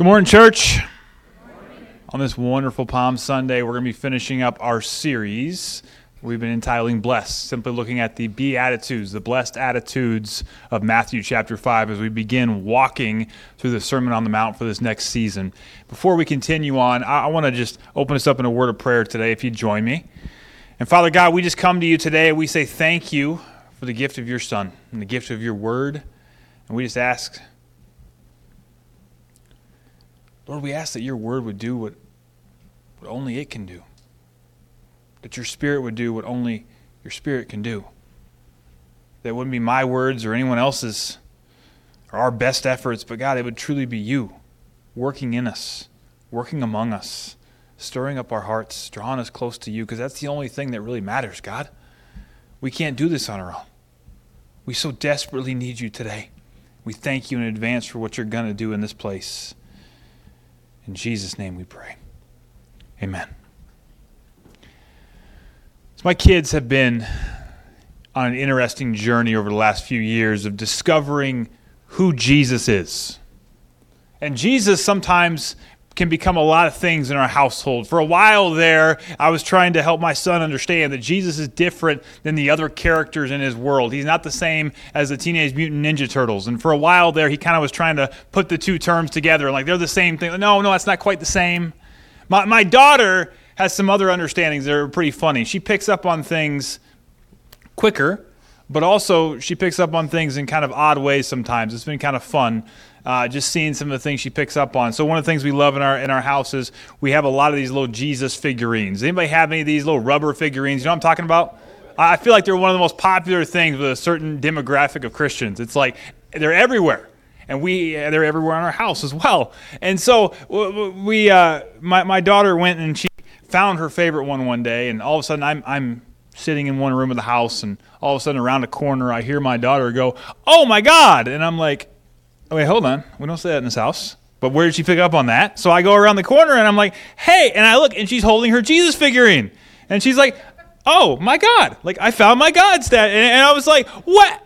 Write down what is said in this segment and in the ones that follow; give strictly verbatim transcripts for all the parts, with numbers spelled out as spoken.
Good morning, church. Good morning. On this wonderful Palm Sunday, we're going to be finishing up our series we've been entitling Blessed, simply looking at the Beatitudes, the blessed attitudes of Matthew chapter five as we begin walking through the Sermon on the Mount for this next season. Before we continue on, I, I want to just open us up in a word of prayer today, if you join me. And Father God, we just come to you today and we say thank you for the gift of your Son and the gift of your word. And we just ask, Lord, we ask that your word would do what, what only it can do. That your Spirit would do what only your Spirit can do. That it wouldn't be my words or anyone else's or our best efforts, but God, it would truly be you working in us, working among us, stirring up our hearts, drawing us close to you, because that's the only thing that really matters, God. We can't do this on our own. We so desperately need you today. We thank you in advance for what you're going to do in this place. In Jesus' name we pray. Amen. So my kids have been on an interesting journey over the last few years of discovering who Jesus is. And Jesus sometimes can become a lot of things in our household. For a while there, I was trying to help my son understand that Jesus is different than the other characters in his world. He's not the same as the Teenage Mutant Ninja Turtles. And for a while there, he kind of was trying to put the two terms together. Like, they're the same thing. No, no, that's not quite the same. My, my daughter has some other understandings that are pretty funny. She picks up on things quicker, but also she picks up on things in kind of odd ways sometimes. It's been kind of fun. Uh, just seeing some of the things she picks up on. So one of the things we love in our in our house is we have a lot of these little Jesus figurines. Anybody have any of these little rubber figurines? You know what I'm talking about? I feel like they're one of the most popular things with a certain demographic of Christians. It's like they're everywhere, and we they're everywhere in our house as well. And so we, uh, my my daughter went and she found her favorite one one day, and all of a sudden I'm I'm sitting in one room of the house, and all of a sudden around a corner I hear my daughter go, "Oh my God!" And I'm like, oh, wait, hold on. We don't say that in this house. But where did she pick up on that? So I go around the corner and I'm like, hey, and I look and she's holding her Jesus figurine. And she's like, oh my God. Like, I found my God stat. And, and I was like, what?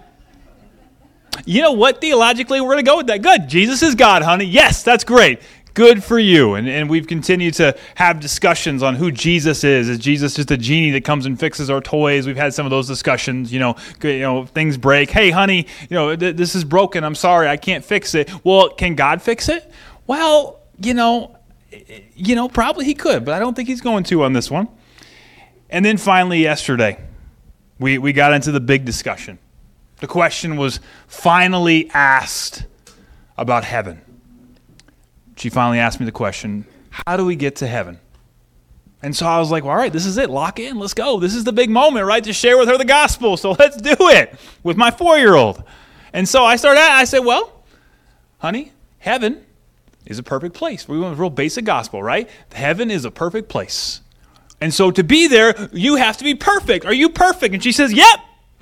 You know what? Theologically, we're going to go with that. Good. Jesus is God, honey. Yes, that's great. Good for you. And and we've continued to have discussions on who Jesus is. Is Jesus just a genie that comes and fixes our toys? We've had some of those discussions. You know, you know, things break. Hey, honey, you know, th- this is broken. I'm sorry, I can't fix it. Well, can God fix it? Well, you know, you know, probably he could, but I don't think he's going to on this one. And then finally, yesterday, we we got into the big discussion. The question was finally asked about heaven. She finally asked me the question, how do we get to heaven? And so I was like, well, all right, this is it. Lock in. Let's go. This is the big moment, right, to share with her the gospel. So let's do it with my four-year-old. And so I started, I said, well, honey, heaven is a perfect place. We went with real basic gospel, right? Heaven is a perfect place. And so to be there, you have to be perfect. Are you perfect? And she says, yep.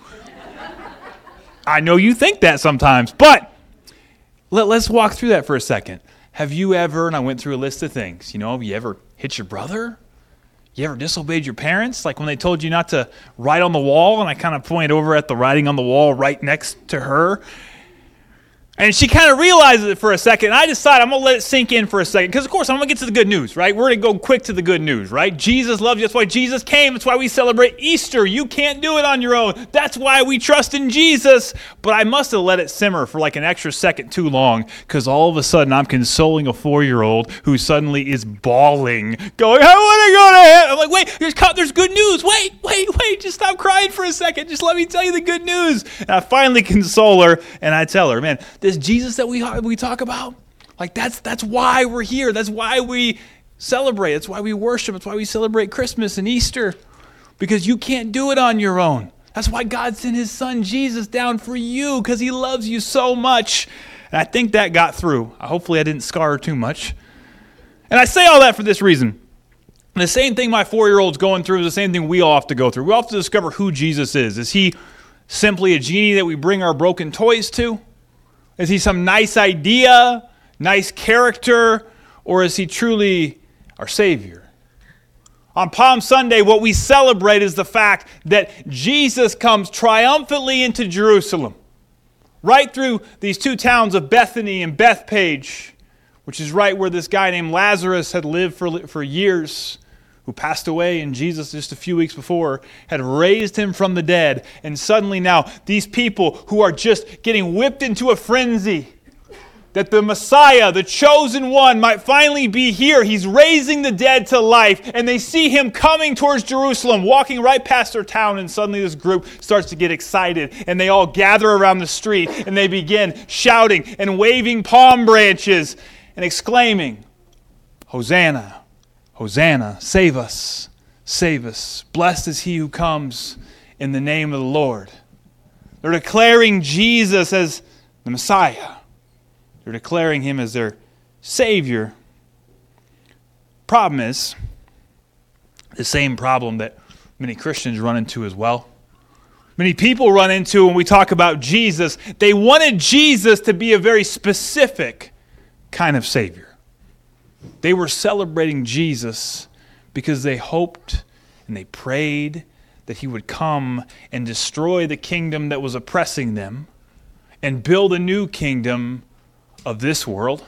I know you think that sometimes, but let, let's walk through that for a second. Have you ever, and I went through a list of things, you know, have you ever hit your brother? You ever disobeyed your parents? Like when they told you not to write on the wall, and I kind of pointed over at the writing on the wall right next to her. And she kind of realizes it for a second. And I decide I'm going to let it sink in for a second. Because, of course, I'm going to get to the good news, right? We're going to go quick to the good news, right? Jesus loves you. That's why Jesus came. That's why we celebrate Easter. You can't do it on your own. That's why we trust in Jesus. But I must have let it simmer for like an extra second too long. Because all of a sudden, I'm consoling a four-year-old who suddenly is bawling, going, I want to go to heaven. I'm like, wait, there's, there's good news. Wait, wait, wait. Just stop crying for a second. Just let me tell you the good news. And I finally console her, and I tell her, man, this Jesus that we we talk about, like that's that's why we're here. That's why we celebrate. That's why we worship. That's why we celebrate Christmas and Easter, because you can't do it on your own. That's why God sent his son Jesus down for you, because he loves you so much. And I think that got through. Hopefully I didn't scar her too much. And I say all that for this reason. And the same thing my four-year-old's going through is the same thing we all have to go through. We all have to discover who Jesus is. Is he simply a genie that we bring our broken toys to? Is he some nice idea, nice character, or is he truly our Savior? On Palm Sunday, what we celebrate is the fact that Jesus comes triumphantly into Jerusalem, right through these two towns of Bethany and Bethpage, which is right where this guy named Lazarus had lived for, for years, who passed away, and Jesus just a few weeks before had raised him from the dead. And suddenly now, these people who are just getting whipped into a frenzy, that the Messiah, the chosen one, might finally be here. He's raising the dead to life, and they see him coming towards Jerusalem, walking right past their town, and suddenly this group starts to get excited, and they all gather around the street, and they begin shouting and waving palm branches and exclaiming, "Hosanna! Hosanna, save us, save us. Blessed is he who comes in the name of the Lord." They're declaring Jesus as the Messiah. They're declaring him as their Savior. Problem is, the same problem that many Christians run into as well. Many people run into when we talk about Jesus. They wanted Jesus to be a very specific kind of Savior. They were celebrating Jesus because they hoped and they prayed that he would come and destroy the kingdom that was oppressing them and build a new kingdom of this world.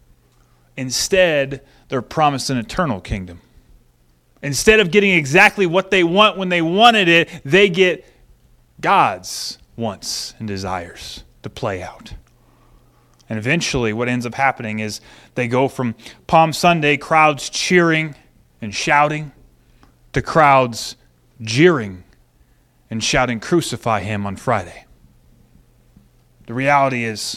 Instead, they're promised an eternal kingdom. Instead of getting exactly what they want when they wanted it, they get God's wants and desires to play out. And eventually what ends up happening is they go from Palm Sunday, crowds cheering and shouting, to crowds jeering and shouting, "Crucify him," on Friday. The reality is,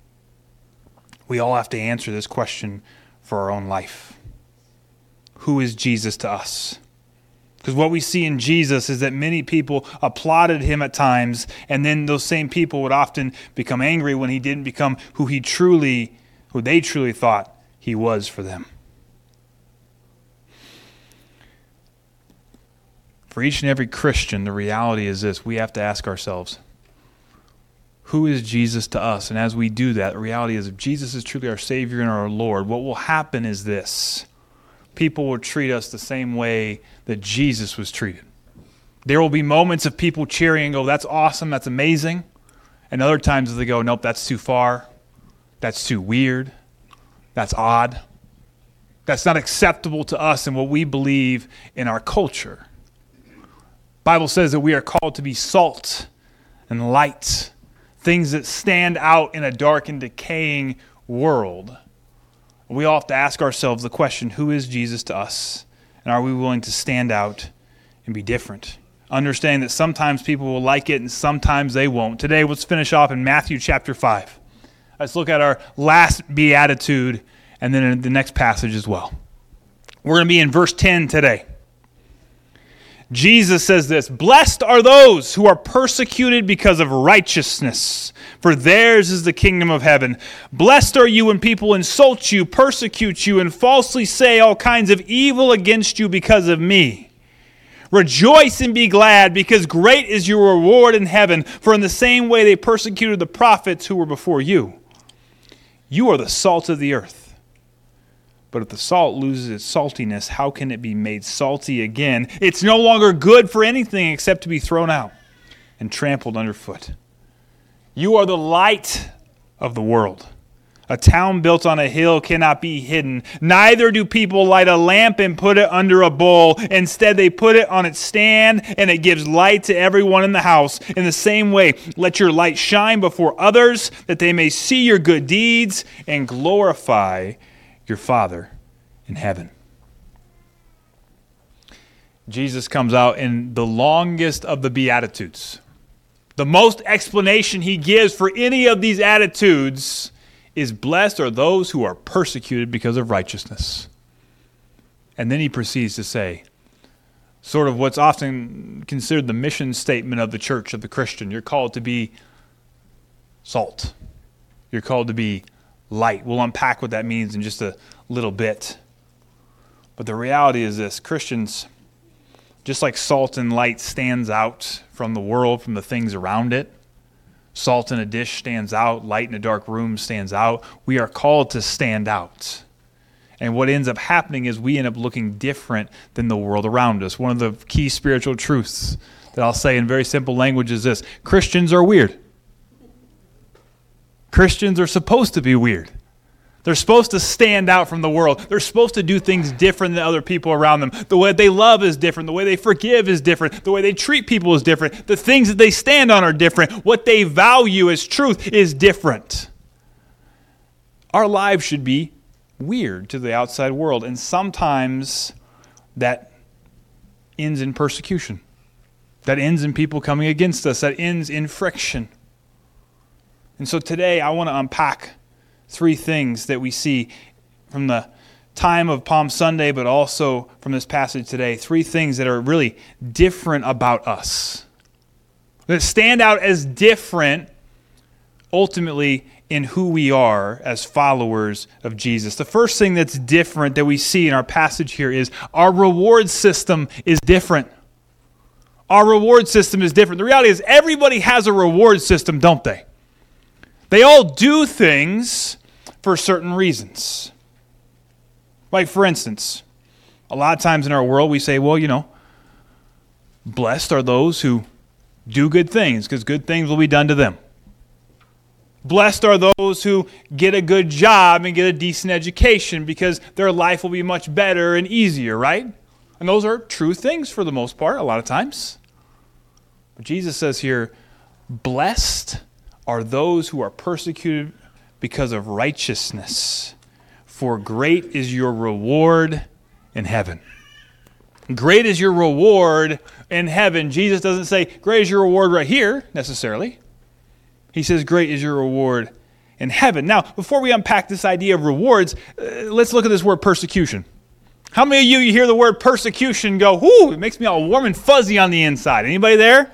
we all have to answer this question for our own life. Who is Jesus to us? Because what we see in Jesus is that many people applauded him at times, and then those same people would often become angry when he didn't become who he truly, who they truly thought he was for them. For each and every Christian, the reality is this: we have to ask ourselves, who is Jesus to us? And as we do that, the reality is, if Jesus is truly our Savior and our Lord, what will happen is this: people will treat us the same way that Jesus was treated. There will be moments of people cheering and go, "That's awesome, that's amazing." And other times they go, "Nope, that's too far. That's too weird. That's odd. That's not acceptable to us and what we believe in our culture." The Bible says that we are called to be salt and light, things that stand out in a dark and decaying world. We all have to ask ourselves the question, who is Jesus to us? And are we willing to stand out and be different? Understanding that sometimes people will like it and sometimes they won't. Today, let's finish off in Matthew chapter five. Let's look at our last beatitude and then in the next passage as well. We're going to be in verse ten today. Jesus says this: "Blessed are those who are persecuted because of righteousness, for theirs is the kingdom of heaven. Blessed are you when people insult you, persecute you, and falsely say all kinds of evil against you because of me. Rejoice and be glad, because great is your reward in heaven, for in the same way they persecuted the prophets who were before you. You are the salt of the earth. But if the salt loses its saltiness, how can it be made salty again? It's no longer good for anything except to be thrown out and trampled underfoot. You are the light of the world. A town built on a hill cannot be hidden. Neither do people light a lamp and put it under a bowl. Instead, they put it on its stand, and it gives light to everyone in the house. In the same way, let your light shine before others, that they may see your good deeds and glorify your Father in heaven." Jesus comes out in the longest of the Beatitudes. The most explanation he gives for any of these attitudes is, "Blessed are those who are persecuted because of righteousness." And then he proceeds to say, sort of what's often considered the mission statement of the church, of the Christian: you're called to be salt. You're called to be light. We'll unpack what that means in just a little bit. But the reality is this: Christians, just like salt and light stands out from the world, from the things around it, salt in a dish stands out, light in a dark room stands out, we are called to stand out. And what ends up happening is we end up looking different than the world around us. One of the key spiritual truths that I'll say in very simple language is this: Christians are weird. Christians are supposed to be weird. They're supposed to stand out from the world. They're supposed to do things different than other people around them. The way they love is different. The way they forgive is different. The way they treat people is different. The things that they stand on are different. What they value as truth is different. Our lives should be weird to the outside world, and sometimes that ends in persecution. That ends in people coming against us. That ends in friction. And so today I want to unpack three things that we see from the time of Palm Sunday, but also from this passage today. Three things that are really different about us, that stand out as different ultimately in who we are as followers of Jesus. The first thing that's different that we see in our passage here is our reward system is different. Our reward system is different. The reality is everybody has a reward system, don't they? They all do things for certain reasons. Like, for instance, a lot of times in our world we say, well, you know, blessed are those who do good things because good things will be done to them. Blessed are those who get a good job and get a decent education because their life will be much better and easier, right? And those are true things for the most part, a lot of times. But Jesus says here, blessed are those who are persecuted because of righteousness, for great is your reward in heaven. Great is your reward in heaven. Jesus doesn't say, great is your reward right here, necessarily. He says, great is your reward in heaven. Now, before we unpack this idea of rewards, uh, let's look at this word persecution. How many of you, you hear the word persecution go, whoo, it makes me all warm and fuzzy on the inside. Anybody there?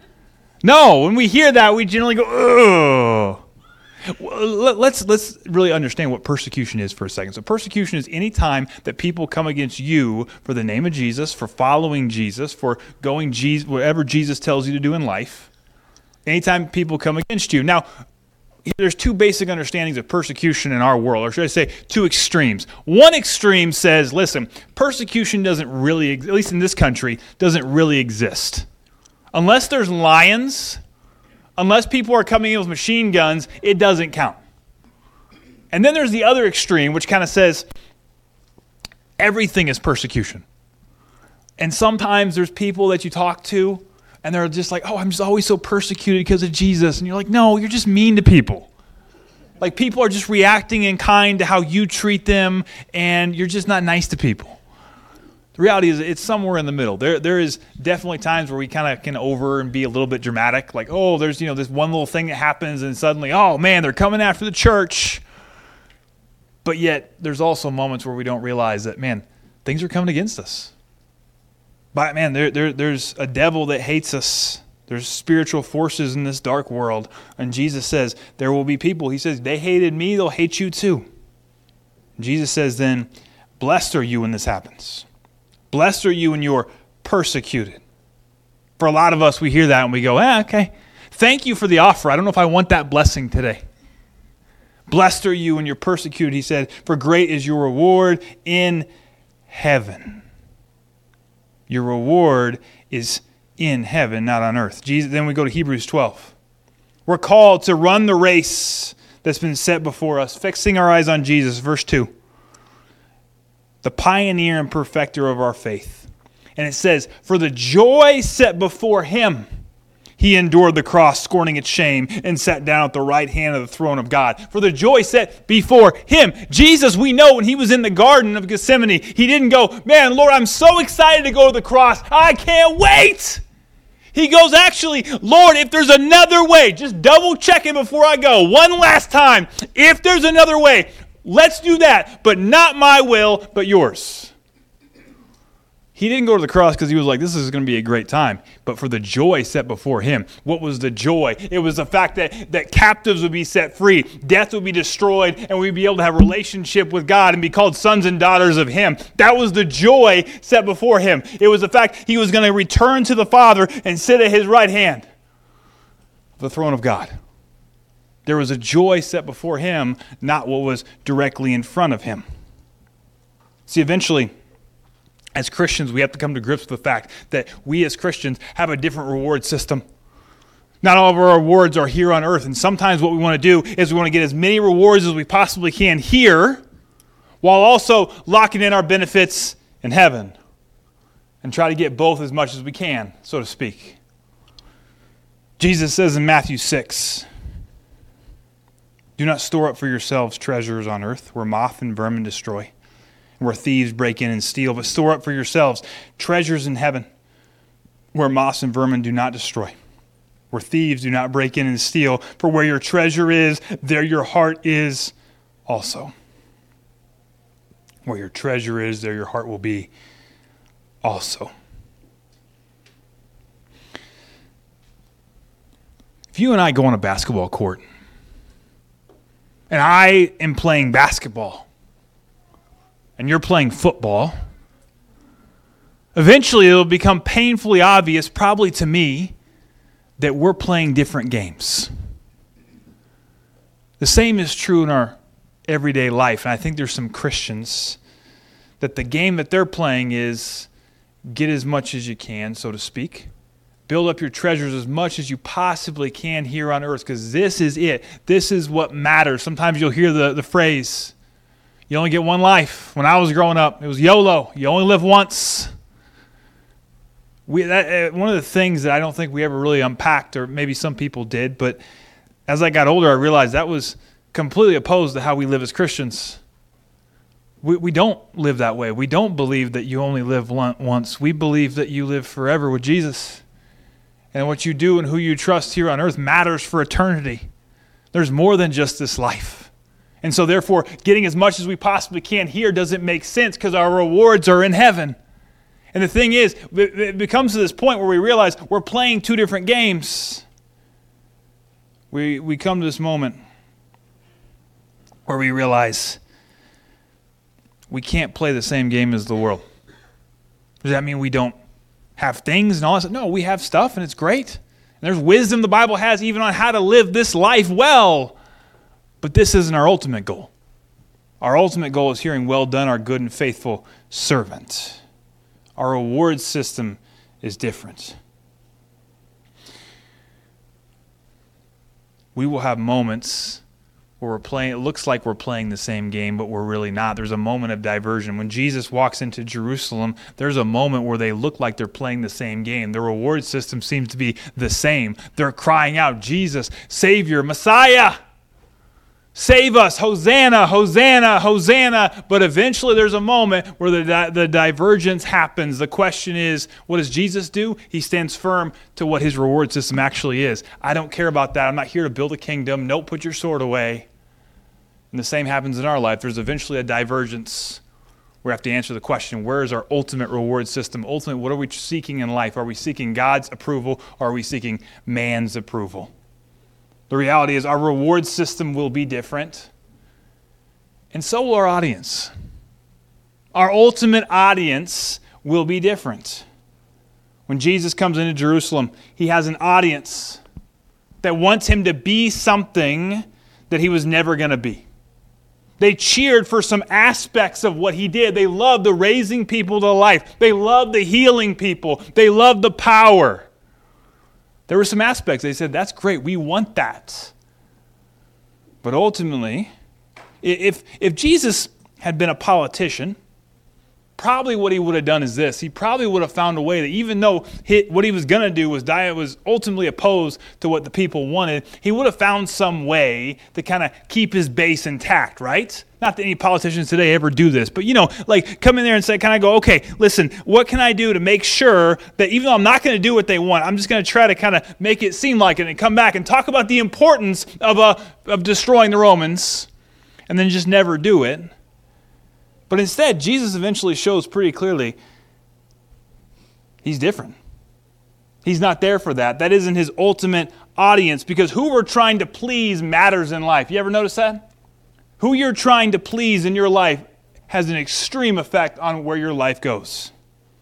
No, when we hear that, we generally go, ugh. Well, let's let's really understand what persecution is for a second. So persecution is any time that people come against you for the name of Jesus, for following Jesus, for going Jesus, whatever Jesus tells you to do in life. Anytime people come against you. Now, there's two basic understandings of persecution in our world, or should I say two extremes. One extreme says, listen, persecution doesn't really, at least in this country, doesn't really exist. Unless there's lions, unless people are coming in with machine guns, it doesn't count. And then there's the other extreme, which kind of says everything is persecution. And sometimes there's people that you talk to, and they're just like, oh, I'm just always so persecuted because of Jesus. And you're like, no, you're just mean to people. Like, people are just reacting in kind to how you treat them, and you're just not nice to people. The reality is it's somewhere in the middle. There, there is definitely times where we kind of can over and be a little bit dramatic. Like, oh, there's, you know, this one little thing that happens and suddenly, oh, man, they're coming after the church. But yet there's also moments where we don't realize that, man, things are coming against us. But, man, there, there, there's a devil that hates us. There's spiritual forces in this dark world. And Jesus says there will be people. He says, they hated me, they'll hate you too. Jesus says then, blessed are you when this happens. Blessed are you when you're persecuted. For a lot of us, we hear that and we go, eh, okay. Thank you for the offer. I don't know if I want that blessing today. Blessed are you when you're persecuted, he said, for great is your reward in heaven. Your reward is in heaven, not on earth. Jesus, then we go to Hebrews twelve. We're called to run the race that's been set before us, fixing our eyes on Jesus. Verse two. The pioneer and perfecter of our faith. And it says, for the joy set before him, he endured the cross, scorning its shame, and sat down at the right hand of the throne of God. For the joy set before him. Jesus, we know when he was in the Garden of Gethsemane, he didn't go, man, Lord, I'm so excited to go to the cross. I can't wait. He goes, actually, Lord, if there's another way, just double check it before I go. One last time. If there's another way, let's do that, but not my will, but yours. He didn't go to the cross because he was like, this is going to be a great time, but for the joy set before him. What was the joy? It was the fact that, that captives would be set free, death would be destroyed, and we'd be able to have a relationship with God and be called sons and daughters of him. That was the joy set before him. It was the fact he was going to return to the Father and sit at his right hand, the throne of God. There was a joy set before him, not what was directly in front of him. See, eventually, as Christians, we have to come to grips with the fact that we as Christians have a different reward system. Not all of our rewards are here on earth. And sometimes what we want to do is we want to get as many rewards as we possibly can here, while also locking in our benefits in heaven. And try to get both as much as we can, so to speak. Jesus says in Matthew six, "Do not store up for yourselves treasures on earth, where moth and vermin destroy, and where thieves break in and steal. But store up for yourselves treasures in heaven, where moths and vermin do not destroy, where thieves do not break in and steal. For where your treasure is, there your heart is also." Where your treasure is, there your heart will be also. If you and I go on a basketball court, and I am playing basketball, and you're playing football, eventually it'll become painfully obvious, probably to me, that we're playing different games. The same is true in our everyday life, and I think there's some Christians that the game that they're playing is get as much as you can, so to speak. Build up your treasures as much as you possibly can here on earth, because this is it. This is what matters. Sometimes you'll hear the, the phrase, you only get one life. When I was growing up, it was YOLO. You only live once. We that, uh, one of the things that I don't think we ever really unpacked, or maybe some people did, but as I got older, I realized that was completely opposed to how we live as Christians. We, we don't live that way. We don't believe that you only live once. We believe that you live forever with Jesus. And what you do and who you trust here on earth matters for eternity. There's more than just this life. And so therefore, getting as much as we possibly can here doesn't make sense because our rewards are in heaven. And the thing is, it becomes to this point where we realize we're playing two different games. We, we come to this moment where we realize we can't play the same game as the world. Does that mean we don't have things and all that stuff? No, we have stuff and it's great. And there's wisdom the Bible has even on how to live this life well. But this isn't our ultimate goal. Our ultimate goal is hearing, "Well done, our good and faithful servant." Our reward system is different. We will have moments where we're playing, it looks like we're playing the same game, but we're really not. There's a moment of diversion. When Jesus walks into Jerusalem, there's a moment where they look like they're playing the same game. The reward system seems to be the same. They're crying out, "Jesus, Savior, Messiah, save us, Hosanna, Hosanna, Hosanna." But eventually there's a moment where the, di- the divergence happens. The question is, what does Jesus do? He stands firm to what his reward system actually is. I don't care about that. I'm not here to build a kingdom. Nope, put your sword away. And the same happens in our life. There's eventually a divergence. We have to answer the question, where is our ultimate reward system? Ultimately, what are we seeking in life? Are we seeking God's approval, or are we seeking man's approval? The reality is our reward system will be different, and so will our audience. Our ultimate audience will be different. When Jesus comes into Jerusalem, he has an audience that wants him to be something that he was never going to be. They cheered for some aspects of what he did. They loved the raising people to life. They loved the healing people. They loved the power. There were some aspects. They said, that's great. We want that. But ultimately, if, if Jesus had been a politician, probably what he would have done is this. He probably would have found a way that even though he, what he was going to do was die, was ultimately opposed to what the people wanted, he would have found some way to kind of keep his base intact, right? Not that any politicians today ever do this, but, you know, like come in there and say, kind of go, okay, listen, what can I do to make sure that even though I'm not going to do what they want, I'm just going to try to kind of make it seem like it and come back and talk about the importance of, uh, of destroying the Romans and then just never do it. But instead, Jesus eventually shows pretty clearly he's different. He's not there for that. That isn't his ultimate audience, because who we're trying to please matters in life. You ever notice that? Who you're trying to please in your life has an extreme effect on where your life goes.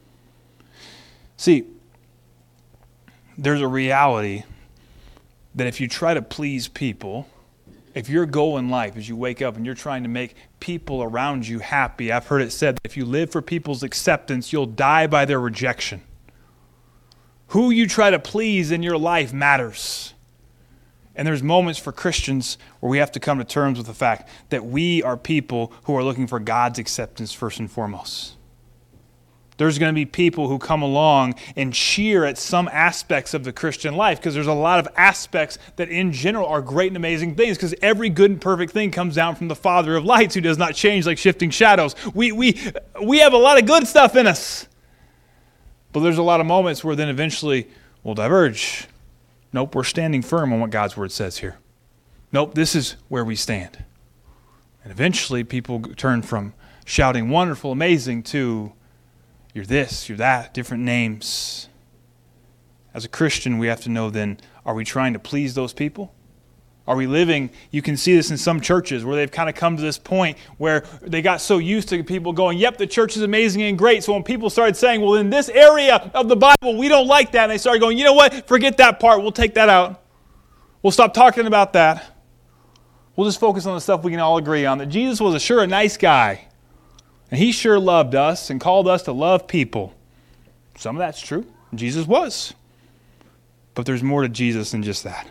See, there's a reality that if you try to please people, if your goal in life is you wake up and you're trying to make people around you happy, I've heard it said that if you live for people's acceptance, you'll die by their rejection. Who you try to please in your life matters. And there's moments for Christians where we have to come to terms with the fact that we are people who are looking for God's acceptance first and foremost. There's going to be people who come along and cheer at some aspects of the Christian life because there's a lot of aspects that in general are great and amazing things because every good and perfect thing comes down from the Father of lights who does not change like shifting shadows. We, we, we have a lot of good stuff in us. But there's a lot of moments where then eventually we'll diverge. Nope, we're standing firm on what God's Word says here. Nope, this is where we stand. And eventually people turn from shouting wonderful, amazing to you're this, you're that, different names. As a Christian, we have to know then, are we trying to please those people? Are we living, you can see this in some churches where they've kind of come to this point where they got so used to people going, yep, the church is amazing and great. So when people started saying, well, in this area of the Bible, we don't like that. And they started going, you know what, forget that part. We'll take that out. We'll stop talking about that. We'll just focus on the stuff we can all agree on. That Jesus was a sure a nice guy. And he sure loved us and called us to love people. Some of that's true. Jesus was. But there's more to Jesus than just that.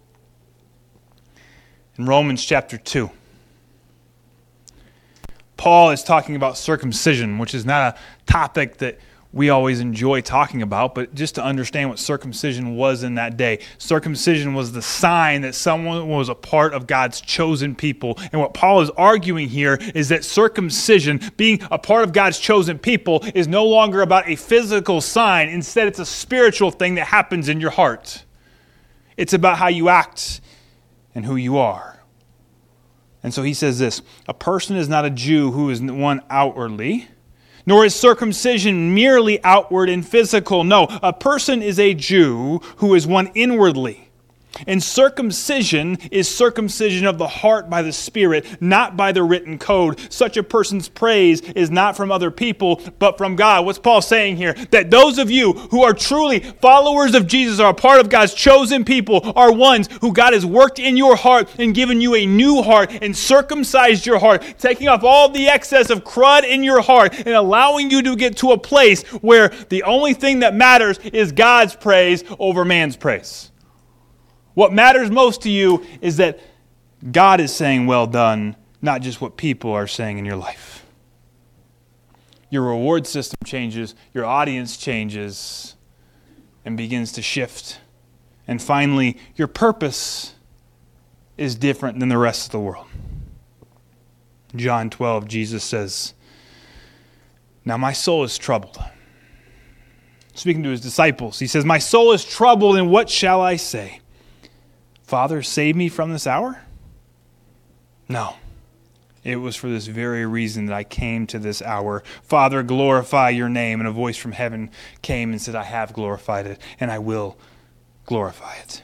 In Romans chapter two, Paul is talking about circumcision, which is not a topic that we always enjoy talking about, but just to understand what circumcision was in that day. Circumcision was the sign that someone was a part of God's chosen people. And what Paul is arguing here is that circumcision, being a part of God's chosen people, is no longer about a physical sign. Instead, it's a spiritual thing that happens in your heart. It's about how you act and who you are. And so he says this, a person is not a Jew who is one outwardly, nor is circumcision merely outward and physical. No, a person is a Jew who is one inwardly. And circumcision is circumcision of the heart by the Spirit, not by the written code. Such a person's praise is not from other people, but from God. What's Paul saying here? That those of you who are truly followers of Jesus, are a part of God's chosen people, are ones who God has worked in your heart and given you a new heart and circumcised your heart, taking off all the excess of crud in your heart and allowing you to get to a place where the only thing that matters is God's praise over man's praise. What matters most to you is that God is saying, well done, not just what people are saying in your life. Your reward system changes, your audience changes, and begins to shift. And finally, your purpose is different than the rest of the world. John twelve, Jesus says, now my soul is troubled. Speaking to his disciples, he says, my soul is troubled, and what shall I say? Father, save me from this hour? No. It was for this very reason that I came to this hour. Father, glorify your name. And a voice from heaven came and said, I have glorified it, and I will glorify it.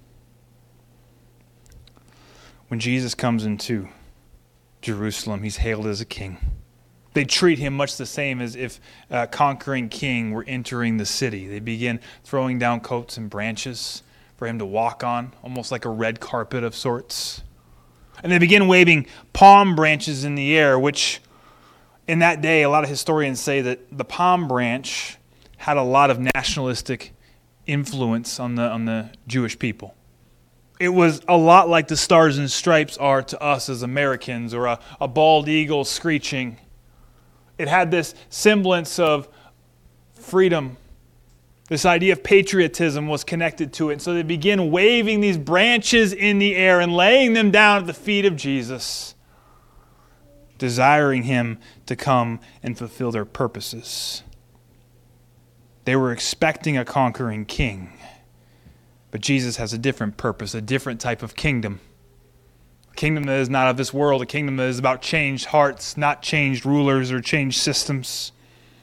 When Jesus comes into Jerusalem, he's hailed as a king. They treat him much the same as if a conquering king were entering the city. They begin throwing down coats and branches for him to walk on, almost like a red carpet of sorts. And they begin waving palm branches in the air, which in that day, a lot of historians say that the palm branch had a lot of nationalistic influence on the on the Jewish people. It was a lot like the stars and stripes are to us as Americans, or a, a bald eagle screeching. It had this semblance of freedom. This idea of patriotism was connected to it. So they begin waving these branches in the air and laying them down at the feet of Jesus, desiring him to come and fulfill their purposes. They were expecting a conquering king, but Jesus has a different purpose, a different type of kingdom. A kingdom that is not of this world, a kingdom that is about changed hearts, not changed rulers or changed systems.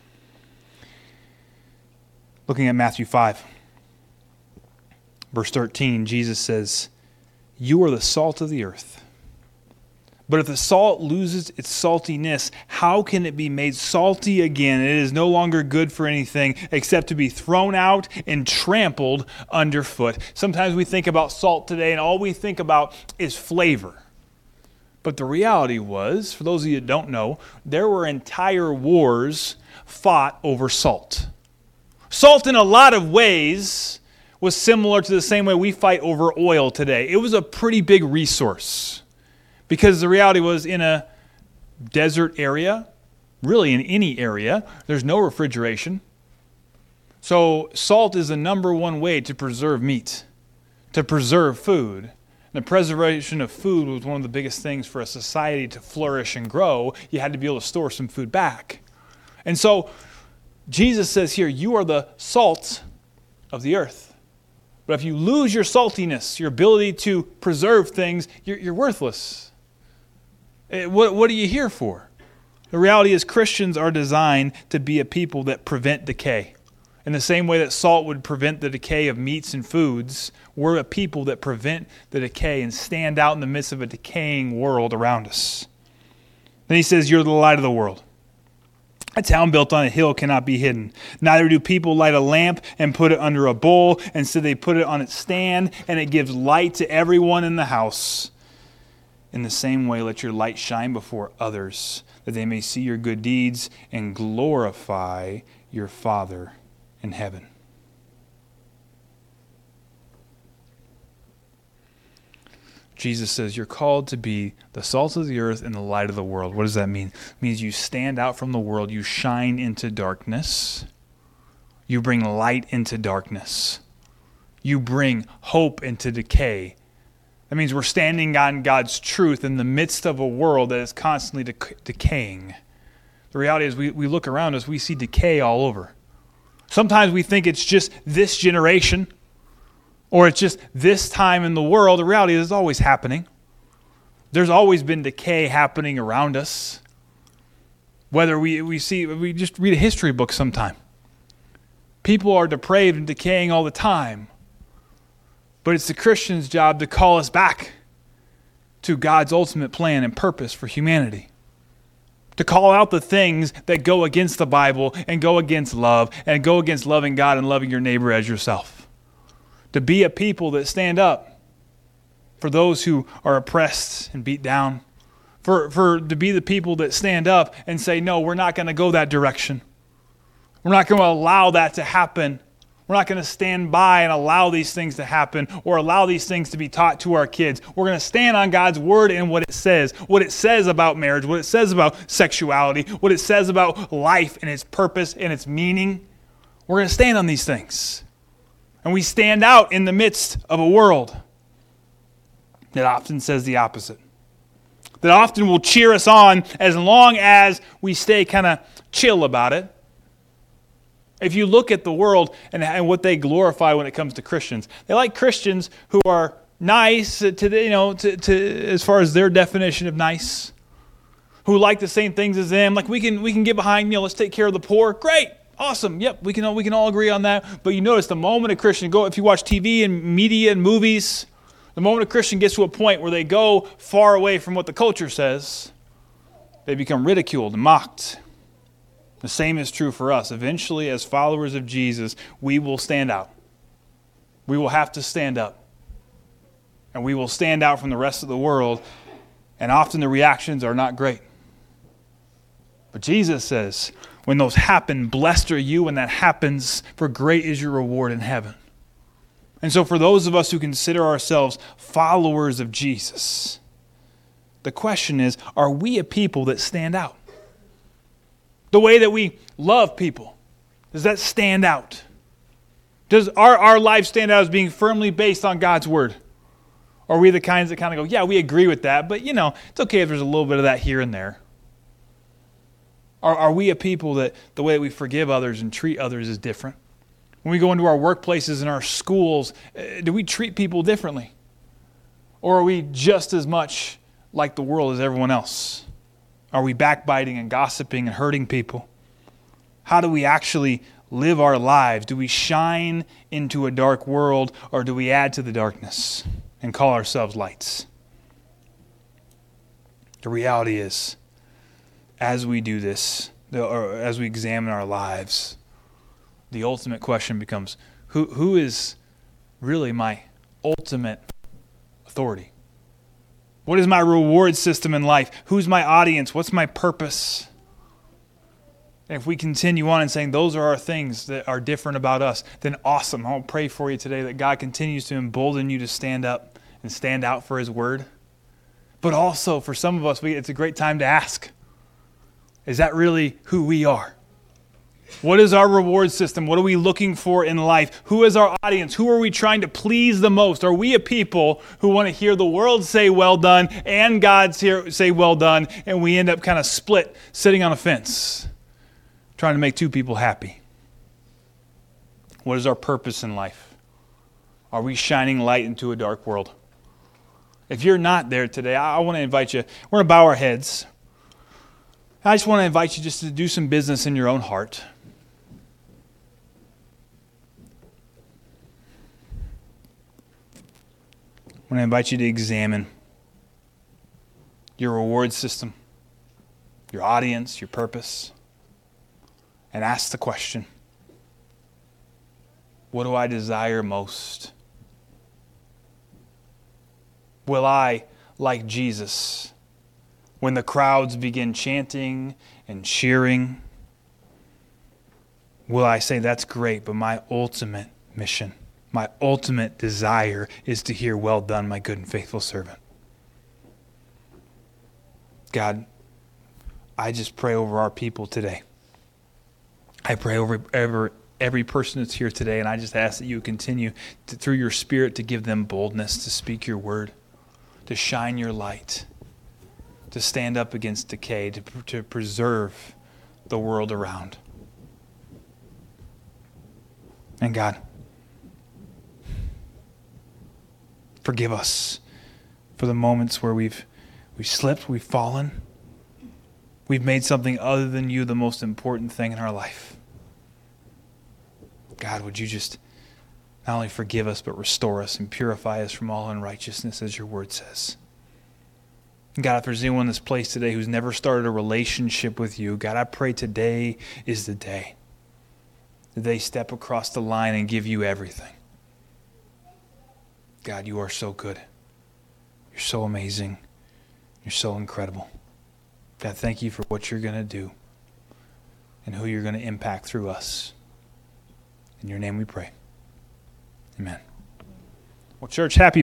Looking at Matthew five, verse thirteen, Jesus says, you are the salt of the earth. But if the salt loses its saltiness, how can it be made salty again? It is no longer good for anything except to be thrown out and trampled underfoot. Sometimes we think about salt today and all we think about is flavor. But the reality was, for those of you that don't know, there were entire wars fought over salt. Salt in a lot of ways was similar to the same way we fight over oil today. It was a pretty big resource because the reality was in a desert area, really in any area, there's no refrigeration. So salt is the number one way to preserve meat, to preserve food. And the preservation of food was one of the biggest things for a society to flourish and grow. You had to be able to store some food back. And so Jesus says here, you are the salt of the earth. But if you lose your saltiness, your ability to preserve things, you're, you're worthless. What, what are you here for? The reality is Christians are designed to be a people that prevent decay. In the same way that salt would prevent the decay of meats and foods, we're a people that prevent the decay and stand out in the midst of a decaying world around us. Then he says, you're the light of the world. A town built on a hill cannot be hidden. Neither do people light a lamp and put it under a bowl. Instead, they put it on its stand, and it gives light to everyone in the house. In the same way, let your light shine before others, that they may see your good deeds and glorify your Father in heaven. Jesus says you're called to be the salt of the earth and the light of the world. What does that mean? It means you stand out from the world. You shine into darkness. You bring light into darkness. You bring hope into decay. That means we're standing on God's truth in the midst of a world that is constantly dec- decaying. The reality is we, we look around us, we see decay all over. Sometimes we think it's just this generation or it's just this time in the world. The reality is it's always happening. There's always been decay happening around us. Whether we, we see, we just read a history book sometime. People are depraved and decaying all the time. But it's the Christian's job to call us back to God's ultimate plan and purpose for humanity. To call out the things that go against the Bible and go against love and go against loving God and loving your neighbor as yourself. To be a people that stand up for those who are oppressed and beat down. For, for to be the people that stand up and say, no, we're not going to go that direction. We're not going to allow that to happen. We're not going to stand by and allow these things to happen or allow these things to be taught to our kids. We're going to stand on God's word and what it says, what it says about marriage, what it says about sexuality, what it says about life and its purpose and its meaning. We're going to stand on these things. And we stand out in the midst of a world that often says the opposite. That often will cheer us on as long as we stay kind of chill about it. If you look at the world and, and what they glorify when it comes to Christians, they like Christians who are nice to the, you know, to, to as far as their definition of nice, who like the same things as them. Like we can we can get behind, you know, let's take care of the poor. Great, awesome. Yep, we can we can all agree on that. But you notice the moment a Christian go, if you watch T V and media and movies, the moment a Christian gets to a point where they go far away from what the culture says, they become ridiculed and mocked. The same is true for us. Eventually, as followers of Jesus, we will stand out. We will have to stand up. And we will stand out from the rest of the world. And often the reactions are not great. But Jesus says, when those happen, blessed are you when that happens, for great is your reward in heaven. And so for those of us who consider ourselves followers of Jesus, the question is, are we a people that stand out? The way that we love people, does that stand out? Does our, our life stand out as being firmly based on God's word? Or are we the kinds that kind of go, yeah, we agree with that, but you know, it's okay if there's a little bit of that here and there? Are, are we a people that the way that we forgive others and treat others is different? When we go into our workplaces and our schools, uh, do we treat people differently? Or are we just as much like the world as everyone else? Are we backbiting and gossiping and hurting people? How do we actually live our lives? Do we shine into a dark world, or do we add to the darkness and call ourselves lights? The reality is, as we do this, or as we examine our lives, the ultimate question becomes, who who is really my ultimate authority? What is my reward system in life? Who's my audience? What's my purpose? And if we continue on and saying those are our things that are different about us, then awesome. I'll pray for you today that God continues to embolden you to stand up and stand out for his word. But also for some of us, we, it's a great time to ask, is that really who we are? What is our reward system? What are we looking for in life? Who is our audience? Who are we trying to please the most? Are we a people who want to hear the world say well done and God say well done, and we end up kind of split, sitting on a fence, trying to make two people happy? What is our purpose in life? Are we shining light into a dark world? If you're not there today, I want to invite you. We're going to bow our heads. I just want to invite you just to do some business in your own heart. I want to invite you to examine your reward system, your audience, your purpose, and ask the question, what do I desire most? Will I, like Jesus, when the crowds begin chanting and cheering, will I say, that's great, but my ultimate mission, my ultimate desire is to hear, well done, my good and faithful servant? God, I just pray over our people today. I pray over every, every person that's here today, and I just ask that you continue to, through your Spirit, to give them boldness to speak your word, to shine your light, to stand up against decay, to, to preserve the world around. And God, forgive us for the moments where we've we've slipped, we've fallen, we've made something other than you the most important thing in our life. God, would you just not only forgive us, but restore us and purify us from all unrighteousness, as your word says. And God, if there's anyone in this place today who's never started a relationship with you, God, I pray today is the day that they step across the line and give you everything. God, you are so good. You're so amazing. You're so incredible. God, thank you for what you're going to do and who you're going to impact through us. In your name we pray. Amen. Well, church, happy